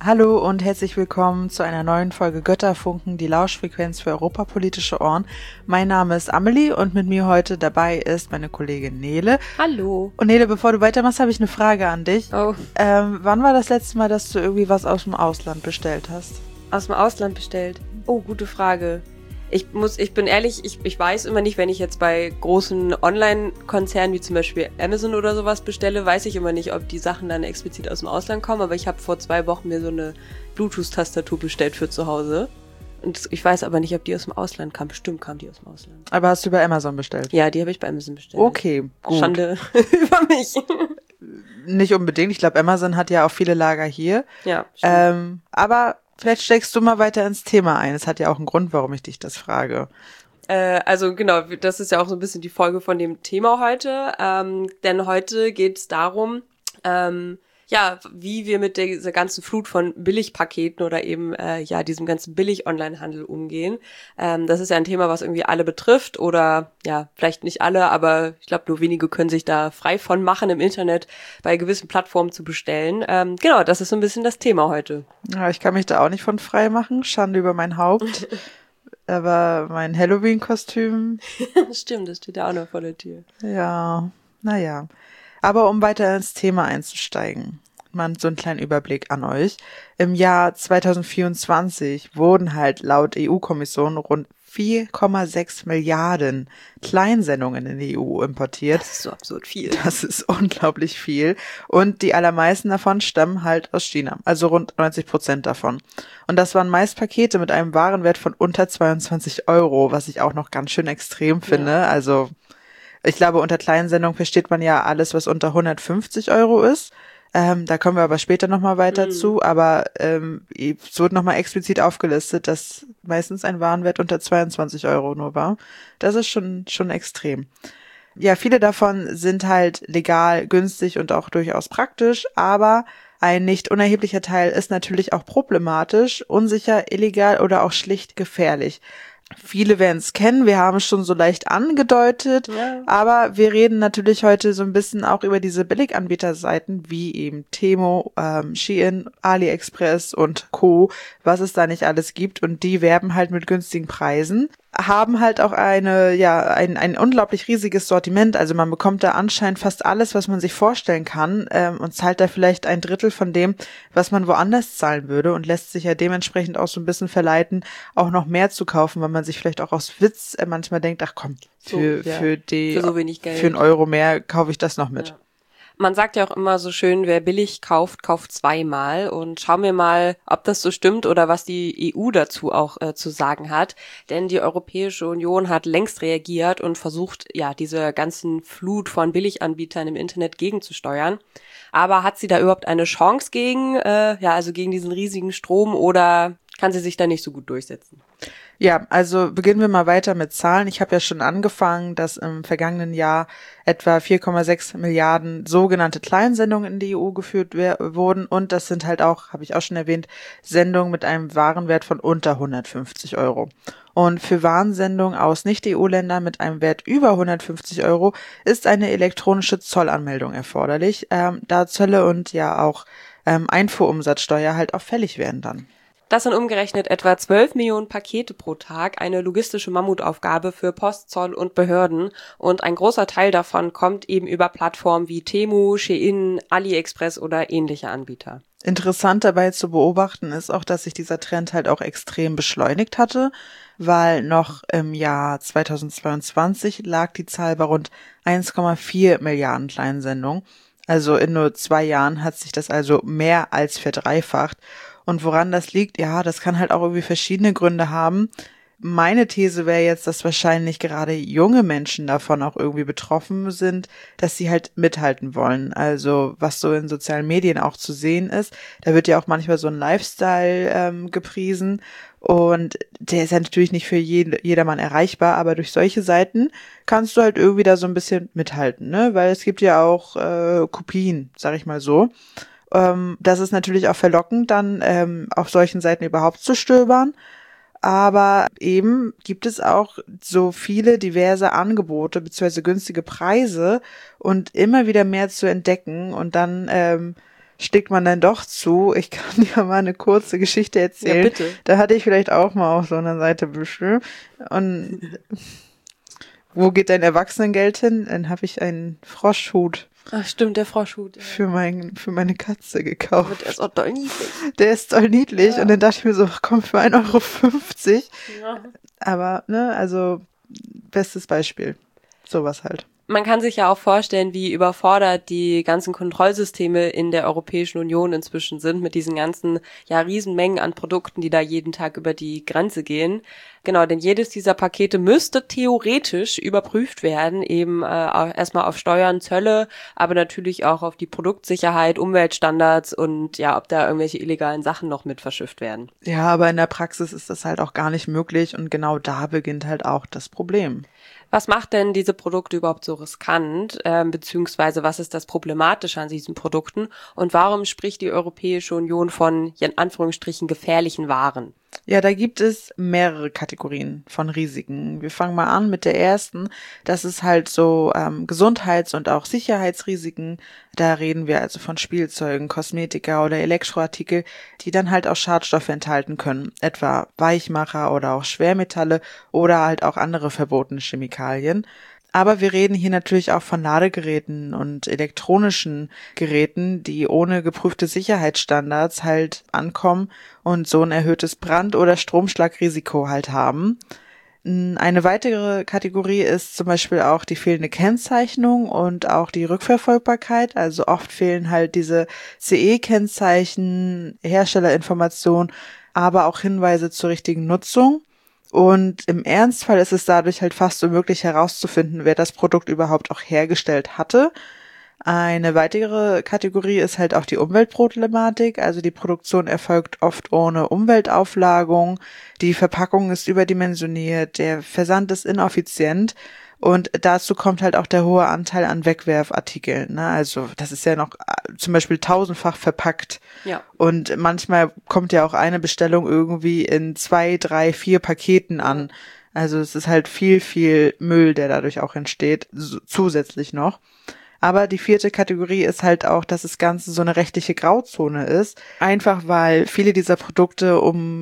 Hallo und herzlich willkommen zu einer neuen Folge Götterfunken, die Lauschfrequenz für europapolitische Ohren. Mein Name ist Amelie und mit mir heute dabei ist meine Kollegin Nele. Hallo. Und Nele, bevor du weitermachst, habe ich eine Frage an dich. Oh. Wann war das letzte Mal, dass du irgendwie was aus dem Ausland bestellt hast? Aus dem Ausland bestellt? Oh, gute Frage. Ich bin ehrlich, ich weiß immer nicht, wenn ich jetzt bei großen Online-Konzernen wie zum Beispiel Amazon oder sowas bestelle, weiß ich immer nicht, ob die Sachen dann explizit aus dem Ausland kommen, aber ich habe vor 2 Wochen mir so eine Bluetooth-Tastatur bestellt für zu Hause. Und ich weiß aber nicht, ob die aus dem Ausland kam. Bestimmt kam die aus dem Ausland. Aber hast du bei Amazon bestellt? Ja, die habe ich bei Amazon bestellt. Okay, gut. Schande über mich. Nicht unbedingt. Ich glaube, Amazon hat ja auch viele Lager hier. Ja, stimmt. Aber vielleicht steigst du mal weiter ins Thema ein. Es hat ja auch einen Grund, warum ich dich das frage. Also genau, das ist ja auch so ein bisschen die Folge von dem Thema heute. Denn heute geht es darum, wie wir mit dieser ganzen Flut von Billigpaketen oder eben diesem ganzen Billig-Online-Handel umgehen. Das ist ja ein Thema, was irgendwie alle betrifft oder ja, vielleicht nicht alle, aber ich glaube, nur wenige können sich da frei von machen, im Internet bei gewissen Plattformen zu bestellen. Genau, das ist so ein bisschen das Thema heute. Ja, ich kann mich da auch nicht von frei machen. Schande über mein Haupt. Aber mein Halloween-Kostüm... Stimmt, das steht ja auch noch vor der Tür. Ja, naja. Aber um weiter ins Thema einzusteigen, mal so einen kleinen Überblick an euch. Im Jahr 2024 wurden halt laut EU-Kommission rund 4,6 Milliarden Kleinsendungen in die EU importiert. Das ist so absurd viel. Das ist unglaublich viel. Und die allermeisten davon stammen halt aus China, also rund 90% davon. Und das waren meist Pakete mit einem Warenwert von unter 22 Euro, was ich auch noch ganz schön extrem finde. Ja. Also ich glaube, unter Kleinsendung versteht man ja alles, was unter 150 Euro ist. Da kommen wir aber später nochmal weiter zu. Aber es wird nochmal explizit aufgelistet, dass meistens ein Warenwert unter 22 Euro nur war. Das ist schon extrem. Ja, viele davon sind halt legal, günstig und auch durchaus praktisch, aber ein nicht unerheblicher Teil ist natürlich auch problematisch, unsicher, illegal oder auch schlicht gefährlich. Viele werden es kennen, wir haben es schon so leicht angedeutet, ja. Aber wir reden natürlich heute so ein bisschen auch über diese Billiganbieterseiten wie eben Temu, Shein, AliExpress und Co., was es da nicht alles gibt, und die werben halt mit günstigen Preisen, haben halt auch ein unglaublich riesiges Sortiment, also man bekommt da anscheinend fast alles, was man sich vorstellen kann, und zahlt da vielleicht 1/3 von dem, was man woanders zahlen würde, und lässt sich ja dementsprechend auch so ein bisschen verleiten, auch noch mehr zu kaufen, weil man sich vielleicht auch aus Witz manchmal denkt, ach komm, für so wenig Geld, für 1 Euro mehr kaufe ich das noch mit. Ja. Man sagt ja auch immer so schön, wer billig kauft, kauft zweimal. Und schauen wir mal, ob das so stimmt oder was die EU dazu auch zu sagen hat. Denn die Europäische Union hat längst reagiert und versucht, ja, diese ganzen Flut von Billiganbietern im Internet gegenzusteuern. Aber hat sie da überhaupt eine Chance gegen, gegen diesen riesigen Strom, oder kann sie sich da nicht so gut durchsetzen? Ja, also beginnen wir mal weiter mit Zahlen. Ich habe ja schon angefangen, dass im vergangenen Jahr etwa 4,6 Milliarden sogenannte Kleinsendungen in die EU geführt wurden, und das sind halt auch, habe ich auch schon erwähnt, Sendungen mit einem Warenwert von unter 150 Euro. Und für Warensendungen aus Nicht-EU-Ländern mit einem Wert über 150 Euro ist eine elektronische Zollanmeldung erforderlich, da Zölle und ja auch Einfuhrumsatzsteuer halt auch fällig werden dann. Das sind umgerechnet etwa 12 Millionen Pakete pro Tag, eine logistische Mammutaufgabe für Post, Zoll und Behörden. Und ein großer Teil davon kommt eben über Plattformen wie Temu, Shein, AliExpress oder ähnliche Anbieter. Interessant dabei zu beobachten ist auch, dass sich dieser Trend halt auch extrem beschleunigt hatte, weil noch im Jahr 2022 lag die Zahl bei rund 1,4 Milliarden Kleinsendungen. Also in nur 2 Jahren hat sich das also mehr als verdreifacht. Und woran das liegt, ja, das kann halt auch irgendwie verschiedene Gründe haben. Meine These wäre jetzt, dass wahrscheinlich gerade junge Menschen davon auch irgendwie betroffen sind, dass sie halt mithalten wollen. Also was so in sozialen Medien auch zu sehen ist, da wird ja auch manchmal so ein Lifestyle gepriesen, und der ist ja natürlich nicht für jedermann erreichbar, aber durch solche Seiten kannst du halt irgendwie da so ein bisschen mithalten, ne? Weil es gibt ja auch Kopien, sag ich mal so. Das ist natürlich auch verlockend, dann auf solchen Seiten überhaupt zu stöbern. Aber eben gibt es auch so viele diverse Angebote bzw. günstige Preise und immer wieder mehr zu entdecken. Und dann schlägt man dann doch zu. Ich kann dir mal eine kurze Geschichte erzählen. Ja, bitte. Da hatte ich vielleicht auch mal auf so einer Seite bestimmt. Und wo geht dein Erwachsenengeld hin? Dann habe ich einen Froschhut Ach stimmt, der Froschhut. Ja. für meine Katze gekauft. Aber der ist auch doll niedlich. Der ist doll niedlich. Ja. Und dann dachte ich mir so, komm, für 1,50 €. Ja. Aber, ne, also, bestes Beispiel. Sowas halt. Man kann sich ja auch vorstellen, wie überfordert die ganzen Kontrollsysteme in der Europäischen Union inzwischen sind mit diesen ganzen, ja, Riesenmengen an Produkten, die da jeden Tag über die Grenze gehen. Genau, denn jedes dieser Pakete müsste theoretisch überprüft werden, eben erstmal auf Steuern, Zölle, aber natürlich auch auf die Produktsicherheit, Umweltstandards und ja, ob da irgendwelche illegalen Sachen noch mit verschifft werden. Ja, aber in der Praxis ist das halt auch gar nicht möglich und genau da beginnt halt auch das Problem. Was macht denn diese Produkte überhaupt so riskant, beziehungsweise was ist das Problematische an diesen Produkten und warum spricht die Europäische Union von, in Anführungsstrichen, gefährlichen Waren? Ja, da gibt es mehrere Kategorien von Risiken. Wir fangen mal an mit der ersten. Das ist halt so Gesundheits- und auch Sicherheitsrisiken. Da reden wir also von Spielzeugen, Kosmetika oder Elektroartikel, die dann halt auch Schadstoffe enthalten können, etwa Weichmacher oder auch Schwermetalle oder halt auch andere verbotene Chemikalien. Aber wir reden hier natürlich auch von Ladegeräten und elektronischen Geräten, die ohne geprüfte Sicherheitsstandards halt ankommen und so ein erhöhtes Brand- oder Stromschlagrisiko halt haben. Eine weitere Kategorie ist zum Beispiel auch die fehlende Kennzeichnung und auch die Rückverfolgbarkeit. Also oft fehlen halt diese CE-Kennzeichen, Herstellerinformationen, aber auch Hinweise zur richtigen Nutzung. Und im Ernstfall ist es dadurch halt fast unmöglich herauszufinden, wer das Produkt überhaupt auch hergestellt hatte. Eine weitere Kategorie ist halt auch die Umweltproblematik. Also die Produktion erfolgt oft ohne Umweltauflagung, die Verpackung ist überdimensioniert, der Versand ist ineffizient. Und dazu kommt halt auch der hohe Anteil an Wegwerfartikeln. Ne? Also das ist ja noch zum Beispiel tausendfach verpackt. Ja. Und manchmal kommt ja auch eine Bestellung irgendwie in 2, 3, 4 Paketen an. Also es ist halt viel Müll, der dadurch auch entsteht, zusätzlich noch. Aber die vierte Kategorie ist halt auch, dass das Ganze so eine rechtliche Grauzone ist. Einfach weil viele dieser Produkte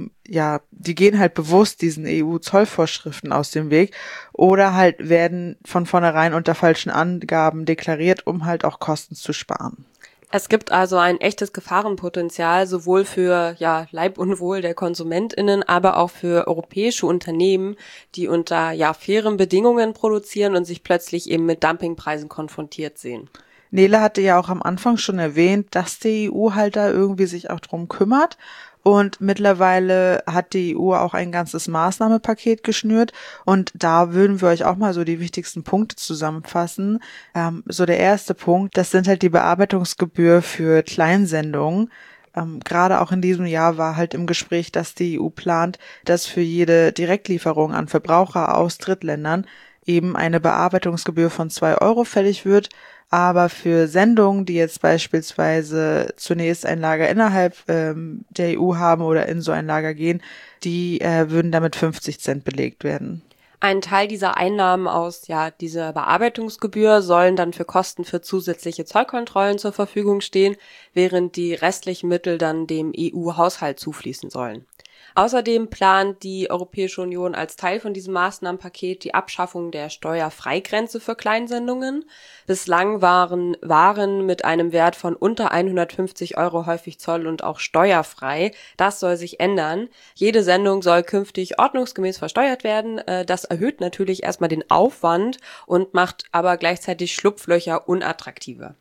die gehen halt bewusst diesen EU-Zollvorschriften aus dem Weg oder halt werden von vornherein unter falschen Angaben deklariert, um halt auch Kosten zu sparen. Es gibt also ein echtes Gefahrenpotenzial, sowohl für Leib und Wohl der KonsumentInnen, aber auch für europäische Unternehmen, die unter fairen Bedingungen produzieren und sich plötzlich eben mit Dumpingpreisen konfrontiert sehen. Nele hatte ja auch am Anfang schon erwähnt, dass die EU halt da irgendwie sich auch drum kümmert. Und mittlerweile hat die EU auch ein ganzes Maßnahmenpaket geschnürt. Und da würden wir euch auch mal so die wichtigsten Punkte zusammenfassen. So der erste Punkt, das sind halt die Bearbeitungsgebühr für Kleinsendungen. Gerade auch in diesem Jahr war halt im Gespräch, dass die EU plant, dass für jede Direktlieferung an Verbraucher aus Drittländern eben eine Bearbeitungsgebühr von 2 € fällig wird. Aber für Sendungen, die jetzt beispielsweise zunächst ein Lager innerhalb der EU haben oder in so ein Lager gehen, die würden damit 50 Cent belegt werden. Ein Teil dieser Einnahmen aus dieser Bearbeitungsgebühr sollen dann für Kosten für zusätzliche Zollkontrollen zur Verfügung stehen, während die restlichen Mittel dann dem EU-Haushalt zufließen sollen. Außerdem plant die Europäische Union als Teil von diesem Maßnahmenpaket die Abschaffung der Steuerfreigrenze für Kleinsendungen. Bislang waren Waren mit einem Wert von unter 150 € häufig zoll- und auch steuerfrei. Das soll sich ändern. Jede Sendung soll künftig ordnungsgemäß versteuert werden. Das erhöht natürlich erstmal den Aufwand und macht aber gleichzeitig Schlupflöcher unattraktiver.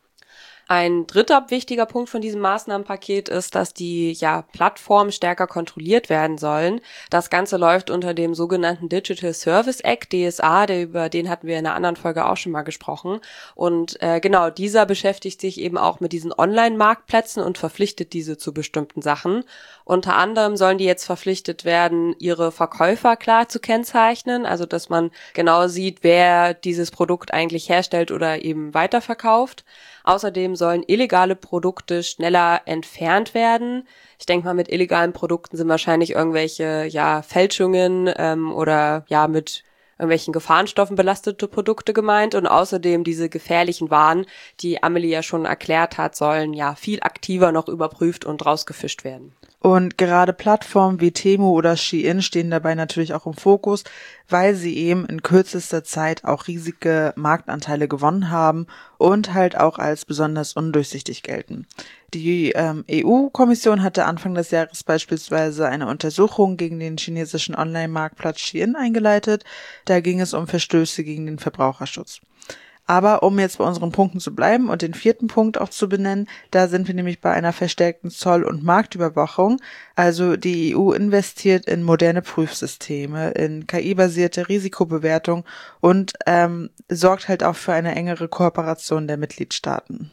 Ein dritter wichtiger Punkt von diesem Maßnahmenpaket ist, dass die Plattformen stärker kontrolliert werden sollen. Das Ganze läuft unter dem sogenannten Digital Service Act, DSA, über den hatten wir in einer anderen Folge auch schon mal gesprochen. Und genau, dieser beschäftigt sich eben auch mit diesen Online-Marktplätzen und verpflichtet diese zu bestimmten Sachen. Unter anderem sollen die jetzt verpflichtet werden, ihre Verkäufer klar zu kennzeichnen, also dass man genau sieht, wer dieses Produkt eigentlich herstellt oder eben weiterverkauft. Außerdem sollen illegale Produkte schneller entfernt werden. Ich denke mal, mit illegalen Produkten sind wahrscheinlich irgendwelche Fälschungen oder mit irgendwelchen Gefahrenstoffen belastete Produkte gemeint und außerdem diese gefährlichen Waren, die Amelie ja schon erklärt hat, sollen ja viel aktiver noch überprüft und rausgefischt werden. Und gerade Plattformen wie Temu oder Shein stehen dabei natürlich auch im Fokus, weil sie eben in kürzester Zeit auch riesige Marktanteile gewonnen haben und halt auch als besonders undurchsichtig gelten. Die EU-Kommission hatte Anfang des Jahres beispielsweise eine Untersuchung gegen den chinesischen Online-Marktplatz Shein eingeleitet. Da ging es um Verstöße gegen den Verbraucherschutz. Aber um jetzt bei unseren Punkten zu bleiben und den 4. Punkt auch zu benennen, da sind wir nämlich bei einer verstärkten Zoll- und Marktüberwachung. Also die EU investiert in moderne Prüfsysteme, in KI-basierte Risikobewertung und sorgt halt auch für eine engere Kooperation der Mitgliedstaaten.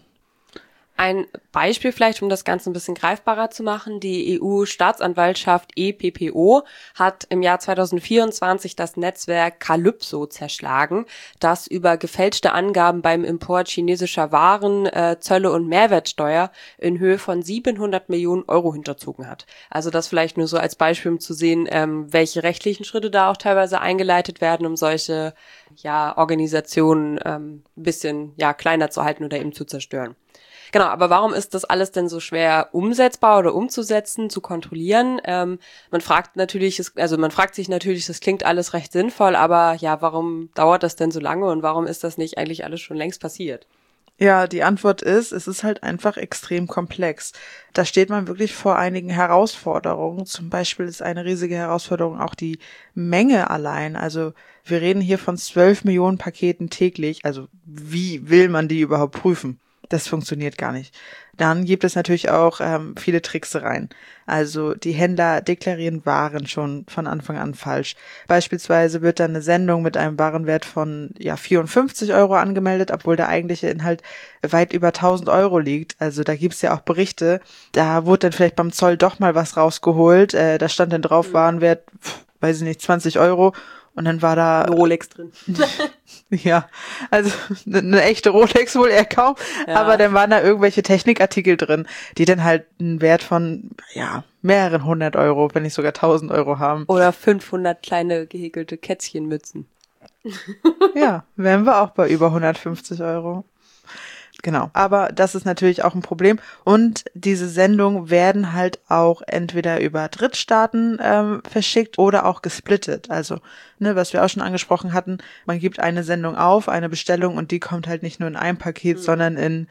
Ein Beispiel vielleicht, um das Ganze ein bisschen greifbarer zu machen. Die EU-Staatsanwaltschaft EPPO hat im Jahr 2024 das Netzwerk Calypso zerschlagen, das über gefälschte Angaben beim Import chinesischer Waren, Zölle und Mehrwertsteuer in Höhe von 700 Millionen Euro hinterzogen hat. Also das vielleicht nur so als Beispiel, um zu sehen, welche rechtlichen Schritte da auch teilweise eingeleitet werden, um solche Organisationen ein bisschen kleiner zu halten oder eben zu zerstören. Genau, aber warum ist das alles denn so schwer umsetzbar oder umzusetzen, zu kontrollieren? Man fragt sich natürlich, das klingt alles recht sinnvoll, aber ja, warum dauert das denn so lange und warum ist das nicht eigentlich alles schon längst passiert? Ja, die Antwort ist, es ist halt einfach extrem komplex. Da steht man wirklich vor einigen Herausforderungen. Zum Beispiel ist eine riesige Herausforderung auch die Menge allein. Also wir reden hier von 12 Millionen Paketen täglich. Also wie will man die überhaupt prüfen? Das funktioniert gar nicht. Dann gibt es natürlich auch viele Tricksereien. Also die Händler deklarieren Waren schon von Anfang an falsch. Beispielsweise wird dann eine Sendung mit einem Warenwert von 54 Euro angemeldet, obwohl der eigentliche Inhalt weit über 1000 Euro liegt. Also da gibt's ja auch Berichte. Da wurde dann vielleicht beim Zoll doch mal was rausgeholt. Da stand dann drauf Warenwert, weiß ich nicht, 20 Euro. Und dann war da eine Rolex drin. Ja, also eine echte Rolex wohl eher kaum, aber dann waren da irgendwelche Technikartikel drin, die dann halt einen Wert von mehreren 100 Euro, wenn nicht sogar 1000 Euro haben. Oder 500 kleine gehäkelte Kätzchenmützen. Ja, wären wir auch bei über 150 Euro. Genau, aber das ist natürlich auch ein Problem und diese Sendungen werden halt auch entweder über Drittstaaten verschickt oder auch gesplittet. Also, was wir auch schon angesprochen hatten, man gibt eine Sendung auf, eine Bestellung und die kommt halt nicht nur in einem Paket, sondern in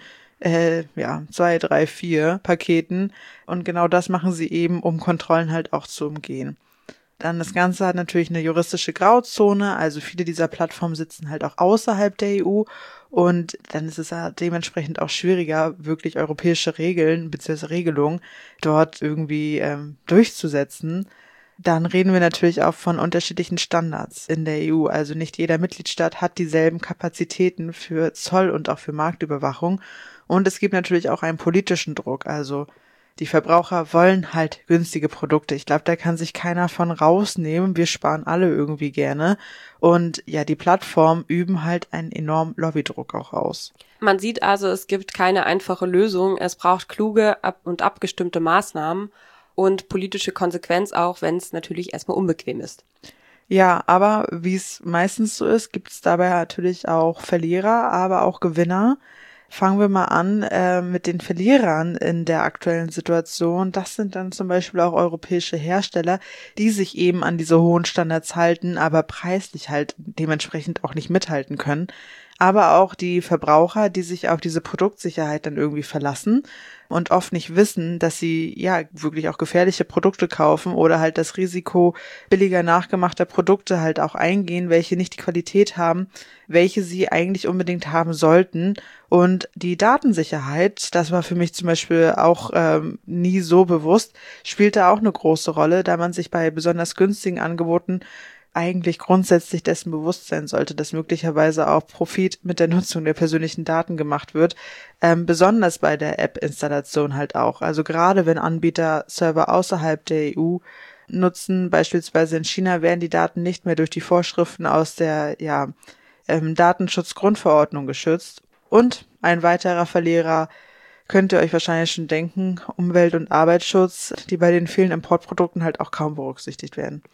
2, 3, 4 Paketen und genau das machen sie eben, um Kontrollen halt auch zu umgehen. Dann das Ganze hat natürlich eine juristische Grauzone, also viele dieser Plattformen sitzen halt auch außerhalb der EU und dann ist es ja dementsprechend auch schwieriger, wirklich europäische Regeln bzw. Regelungen dort irgendwie durchzusetzen. Dann reden wir natürlich auch von unterschiedlichen Standards in der EU. Also nicht jeder Mitgliedstaat hat dieselben Kapazitäten für Zoll und auch für Marktüberwachung. Und es gibt natürlich auch einen politischen Druck, also die Verbraucher wollen halt günstige Produkte. Ich glaube, da kann sich keiner von rausnehmen. Wir sparen alle irgendwie gerne. Und die Plattformen üben halt einen enormen Lobbydruck auch aus. Man sieht also, es gibt keine einfache Lösung. Es braucht kluge und abgestimmte Maßnahmen und politische Konsequenz auch, wenn es natürlich erstmal unbequem ist. Ja, aber wie es meistens so ist, gibt es dabei natürlich auch Verlierer, aber auch Gewinner. Fangen wir mal an mit den Verlierern in der aktuellen Situation. Das sind dann zum Beispiel auch europäische Hersteller, die sich eben an diese hohen Standards halten, aber preislich halt dementsprechend auch nicht mithalten können. Aber auch die Verbraucher, die sich auf diese Produktsicherheit dann irgendwie verlassen und oft nicht wissen, dass sie wirklich auch gefährliche Produkte kaufen oder halt das Risiko billiger nachgemachter Produkte halt auch eingehen, welche nicht die Qualität haben, welche sie eigentlich unbedingt haben sollten. Und die Datensicherheit, das war für mich zum Beispiel auch nie so bewusst, spielt da auch eine große Rolle, da man sich bei besonders günstigen Angeboten eigentlich grundsätzlich dessen bewusst sein sollte, dass möglicherweise auch Profit mit der Nutzung der persönlichen Daten gemacht wird, besonders bei der App-Installation halt auch. Also gerade wenn Anbieter Server außerhalb der EU nutzen, beispielsweise in China, werden die Daten nicht mehr durch die Vorschriften aus der Datenschutzgrundverordnung geschützt. Und ein weiterer Verlierer könnt ihr euch wahrscheinlich schon denken, Umwelt- und Arbeitsschutz, die bei den vielen Importprodukten halt auch kaum berücksichtigt werden.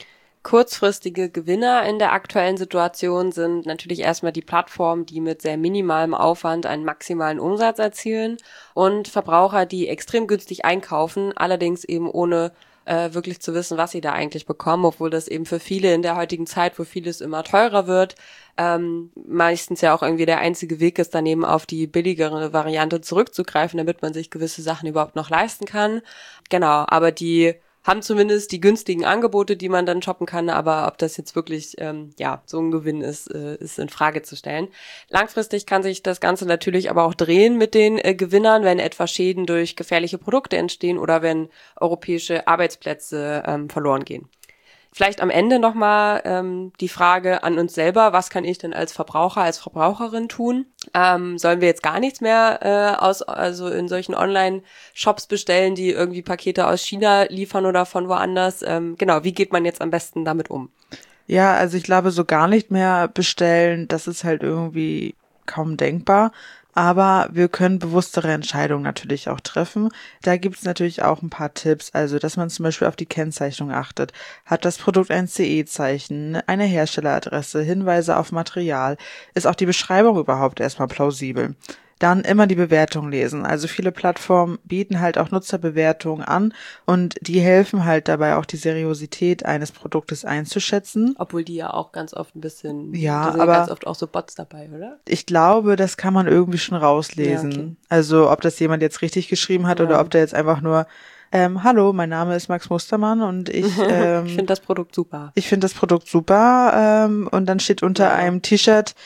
Kurzfristige Gewinner in der aktuellen Situation sind natürlich erstmal die Plattformen, die mit sehr minimalem Aufwand einen maximalen Umsatz erzielen und Verbraucher, die extrem günstig einkaufen, allerdings eben ohne wirklich zu wissen, was sie da eigentlich bekommen, obwohl das eben für viele in der heutigen Zeit, wo vieles immer teurer wird, meistens ja auch irgendwie der einzige Weg ist, dann eben auf die billigere Variante zurückzugreifen, damit man sich gewisse Sachen überhaupt noch leisten kann. Genau, aber die haben zumindest die günstigen Angebote, die man dann shoppen kann, aber ob das jetzt wirklich so ein Gewinn ist, ist in Frage zu stellen. Langfristig kann sich das Ganze natürlich aber auch drehen mit den Gewinnern, wenn etwa Schäden durch gefährliche Produkte entstehen oder wenn europäische Arbeitsplätze verloren gehen. Vielleicht am Ende nochmal die Frage an uns selber, was kann ich denn als Verbraucher, als Verbraucherin tun? Sollen wir jetzt gar nichts mehr also in solchen Online-Shops bestellen, die irgendwie Pakete aus China liefern oder von woanders? Wie geht man jetzt am besten damit um? Ja, also ich glaube, so gar nicht mehr bestellen, das ist halt irgendwie kaum denkbar. Aber wir können bewusstere Entscheidungen natürlich auch treffen. Da gibt es natürlich auch ein paar Tipps, also dass man zum Beispiel auf die Kennzeichnung achtet. Hat das Produkt ein CE-Zeichen, eine Herstelleradresse, Hinweise auf Material? Ist auch die Beschreibung überhaupt erstmal plausibel? Dann immer die Bewertung lesen. Also viele Plattformen bieten halt auch Nutzerbewertungen an und die helfen halt dabei auch die Seriosität eines Produktes einzuschätzen. Obwohl die ja auch ganz oft ein bisschen, ja, da sind aber ganz oft auch so Bots dabei, oder? Ich glaube, das kann man irgendwie schon rauslesen. Ja, okay. Also ob das jemand jetzt richtig geschrieben hat oder ob der jetzt einfach nur hallo, mein Name ist Max Mustermann und ich Ich finde das Produkt super. Ich finde das Produkt super und dann steht unter einem T-Shirt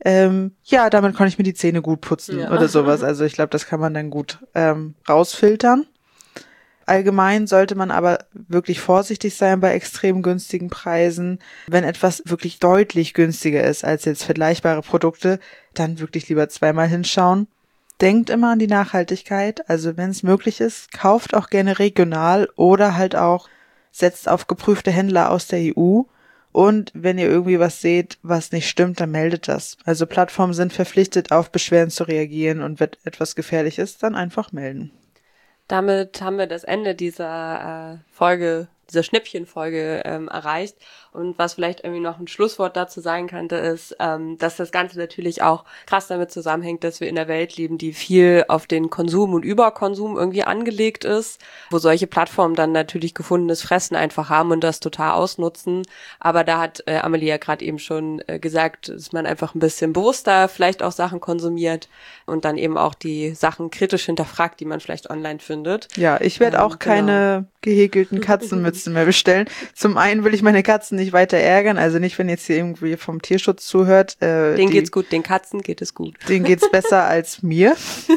damit kann ich mir die Zähne gut putzen oder sowas. Also ich glaube, das kann man dann gut rausfiltern. Allgemein sollte man aber wirklich vorsichtig sein bei extrem günstigen Preisen. Wenn etwas wirklich deutlich günstiger ist als jetzt vergleichbare Produkte, dann wirklich lieber zweimal hinschauen. Denkt immer an die Nachhaltigkeit. Also wenn es möglich ist, kauft auch gerne regional oder halt auch setzt auf geprüfte Händler aus der EU. Und wenn ihr irgendwie was seht, was nicht stimmt, dann meldet das. Also Plattformen sind verpflichtet, auf Beschwerden zu reagieren und wenn etwas gefährlich ist, dann einfach melden. Damit haben wir das Ende dieser Folge, dieser Schnäppchenfolge erreicht. Und was vielleicht irgendwie noch ein Schlusswort dazu sein könnte, ist, dass das Ganze natürlich auch krass damit zusammenhängt, dass wir in der Welt leben, die viel auf den Konsum und Überkonsum irgendwie angelegt ist, wo solche Plattformen dann natürlich gefundenes Fressen einfach haben und das total ausnutzen. Aber da hat Amelie ja gerade eben schon gesagt, dass man einfach ein bisschen bewusster vielleicht auch Sachen konsumiert und dann eben auch die Sachen kritisch hinterfragt, die man vielleicht online findet. Ja, ich werde auch keine gehäkelten Katzenmützen mehr bestellen. Zum einen will ich meine Katzen nicht weiter ärgern, also nicht, wenn jetzt hier irgendwie vom Tierschutz zuhört. Denen geht's gut, den Katzen geht es gut. Denen geht's besser als mir.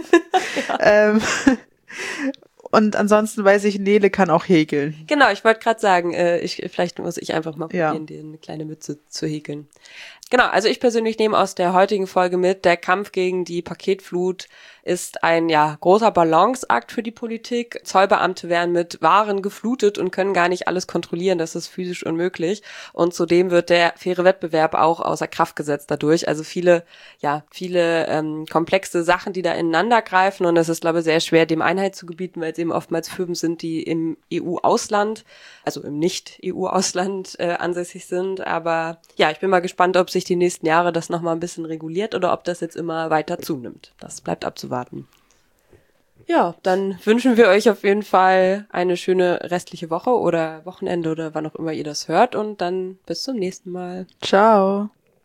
Und ansonsten weiß ich, Nele kann auch häkeln. Genau, ich wollte gerade sagen, vielleicht muss ich einfach mal probieren, dir eine kleine Mütze zu häkeln. Genau, also ich persönlich nehme aus der heutigen Folge mit, der Kampf gegen die Paketflut ist ein großer Balanceakt für die Politik. Zollbeamte werden mit Waren geflutet und können gar nicht alles kontrollieren, das ist physisch unmöglich. Und zudem wird der faire Wettbewerb auch außer Kraft gesetzt dadurch. Also viele komplexe Sachen, die da ineinander greifen und es ist, glaube ich, sehr schwer, dem Einhalt zu gebieten, weil es eben oftmals Firmen sind, die im EU-Ausland, also im Nicht-EU-Ausland ansässig sind. Aber ja, ich bin mal gespannt, ob sich die nächsten Jahre das nochmal ein bisschen reguliert oder ob das jetzt immer weiter zunimmt. Das bleibt abzuwarten. Ja, dann wünschen wir euch auf jeden Fall eine schöne restliche Woche oder Wochenende oder wann auch immer ihr das hört und dann bis zum nächsten Mal. Ciao.